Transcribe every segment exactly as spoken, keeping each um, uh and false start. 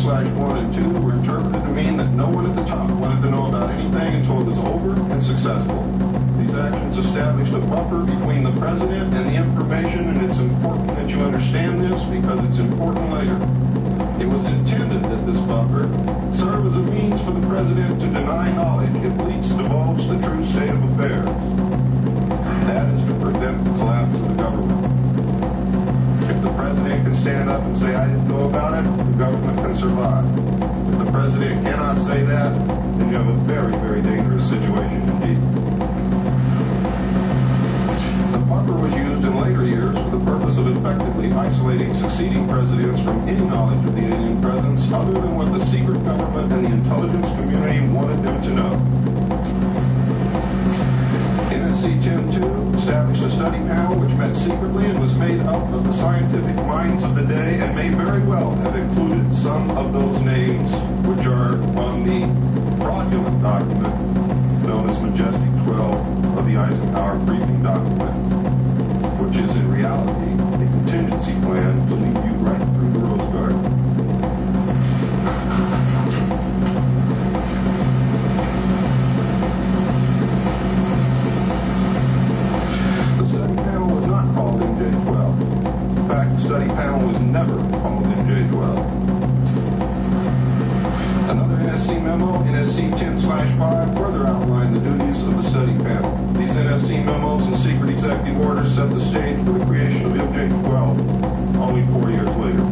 slash one and two were interpreted to mean that no one at the top wanted to know about anything until it was over and successful. These actions established a buffer between the president and the information, and it's important that you understand this because it's important later. It was intended that this buffer serve as a means for the president to deny knowledge if leaks divulge the true state of affairs. That is to prevent the collapse of the government. If the president can stand up and say, I didn't know about it, the government can survive. If the president cannot say that, then you have a very, very dangerous situation indeed. The buffer was used in later years for the purpose of effectively isolating succeeding presidents from any knowledge of the alien presence other than what the secret government and the intelligence community wanted them to know. N S C ten two established a study panel which met secretly and was made up of the scientific minds of the day and may very well have included some of those names which are on the fraudulent document known as Majestic twelve of the Eisenhower briefing document, which is in reality a contingency plan to lead you right through the Rose Garden. The study panel was not called M J twelve. In fact, the study panel was never called M J twelve. Another N S C memo, N S C ten slash five, further outlined the duties of the study panel. These N S C memos and secret executive orders set the stage for the creation of M J twelve only four years later.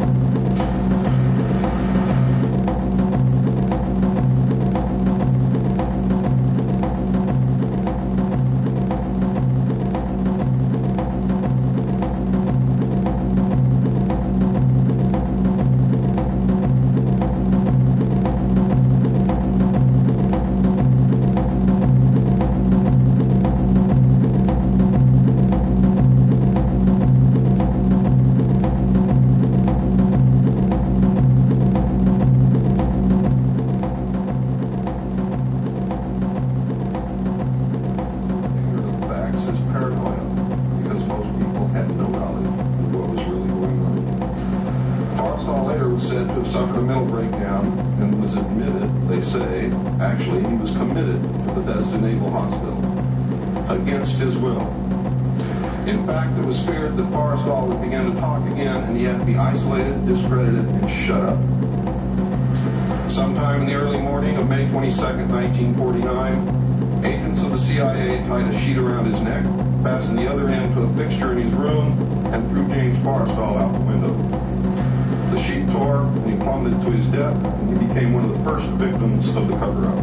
Discredited and shut up. Sometime in the early morning of May twenty-second, nineteen forty-nine, agents of the C I A tied a sheet around his neck, fastened the other end to a fixture in his room, and threw James Forrestal out the window. The sheet tore, and he plummeted to his death, and he became one of the first victims of the cover-up.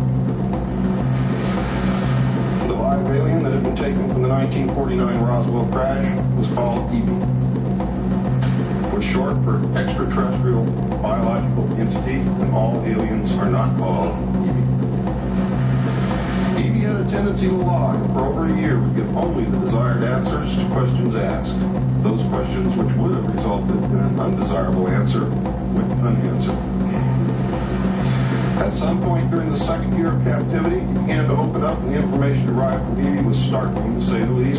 The live alien that had been taken from the nineteen forty-nine Roswell crash was called E B E. Was short for extraterrestrial biological entity, and all aliens are not called E B E. E B E had a tendency to lie, and for over a year would give only the desired answers to questions asked. Those questions which would have resulted in an undesirable answer went unanswered. At some point during the second year of captivity, he began to open up, and the information derived from E B E was startling, to say the least.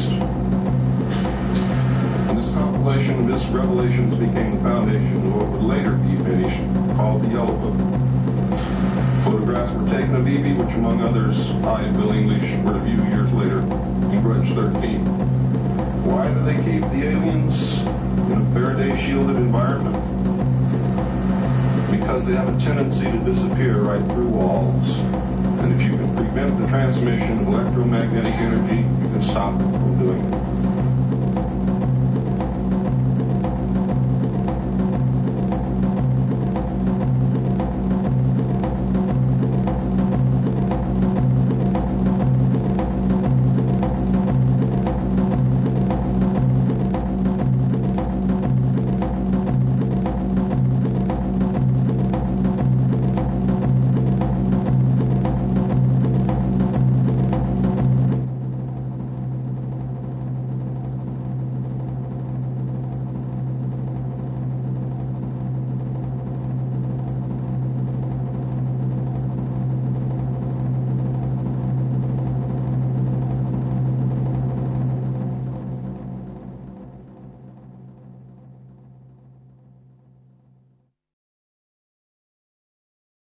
Compilation of his revelations became the foundation of what would later be finished, called the Yellow Book. Photographs were taken of E B E, which among others I and Bill English were to view years later in Grudge thirteen. Why do they keep the aliens in a Faraday-shielded environment? Because they have a tendency to disappear right through walls. And if you can prevent the transmission of electromagnetic energy, you can stop them from doing it.